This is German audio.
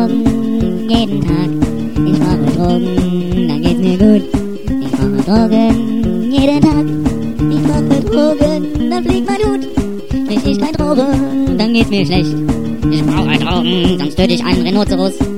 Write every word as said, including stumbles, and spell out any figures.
Drogen jeden Tag. Ich brauche Drogen, dann geht's mir gut. Ich brauche Drogen jeden Tag. Ich brauche Drogen, dann fliegt mein Hut. Krieg ich kein Drogen, dann geht's mir schlecht. Ich brauche Drogen, sonst töte ich einen Rhinoceros.